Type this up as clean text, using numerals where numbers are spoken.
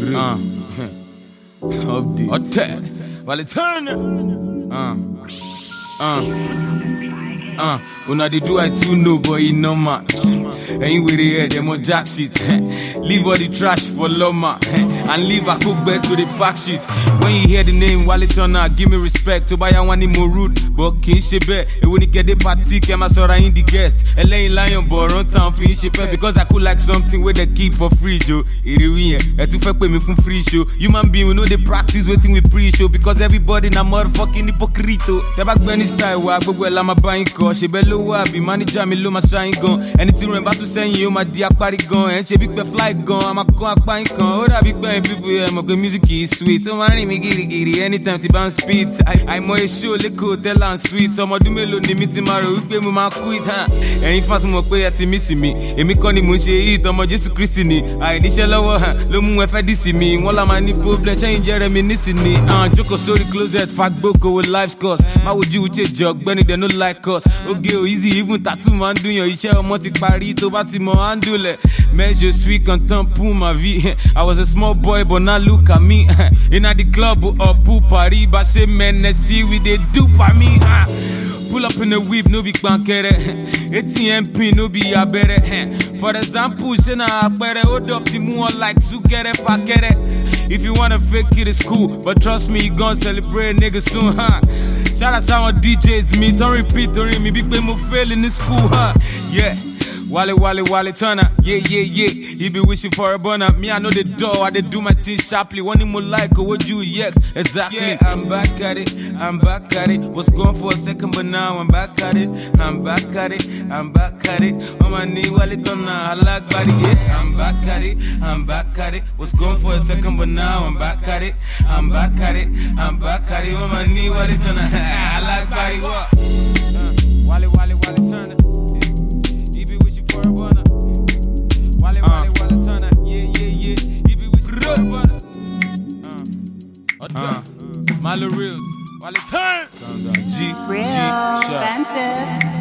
Update. Attack. While it's turning. Una they do I too know, but it no man. Ain't with the head, them on jack shit. Leave all the trash for Loma. And leave a cook bed to the pack shit. When you hear the name Wale Turner, give me respect. To buy a one more rude, but can't she bet. It wouldn't get the party, came as or in the guest. LA Lion, but run town finish it because I could like something where they keep for free show. It is to fuck with me from free show. Human being, we know they practice waiting with pre-show because everybody na motherfucking hypocrite. The back when it's style, I go well, I'm a buying car. She below, I be manager, me low my shine gun. Anything remember to say you, my dear party gun. And she big the flight gun, I'm a buying gun. Oh, that big bang people, yeah, my good music is sweet. Don't worry me, giddy. Anytime to bounce speed. I'm more show, lick hotel and sweet. Some of the mellow, limit tomorrow, we pay me my quiz, huh? And if I more pay at missing me, and me calling Mushe eat, I'm just Christine. I need a lower, Lumu, if I see me, while I'm a problem, change Jeremy, missing me. Joko, sorry, closet, fat boko with life's cost. My would you with jog, Benny, they no like us. Okay, easy, even tattoo man, do your share, multi parito, batimo, andule. Mais je suis content pour ma vie. I was a small boy, but now look at me. In at the club or pour Paris, but say men, see we they do for me. Pull up in the whip, no big bankere. ATM pin, no be a better. For example, Shena Akbere, hold up the moon like Sukere Fakere. If you wanna fake it, it's cool. But trust me, you gon' celebrate niggas soon, huh? Shout out some DJs, me, don't repeat, me, big people fail in this school, huh? Yeah. Wale Turner, yeah. He be wishing for a burner. Me, I know the door, I do my thing sharply. One more like, what you yes, exactly. Yeah, I'm back at it. Was going for a second, but now I'm back at it. I'm back at it. On my knee, Wale Turner, I like body, yeah. I'm back at it. Was going for a second, but now I'm back at it. I'm back at it. On my knee, Wale Turner, I like body, what? Wale Turner. Wale Turner, yeah. He be with you for a butter. Malo Reels, Wale Turner. Real expensive.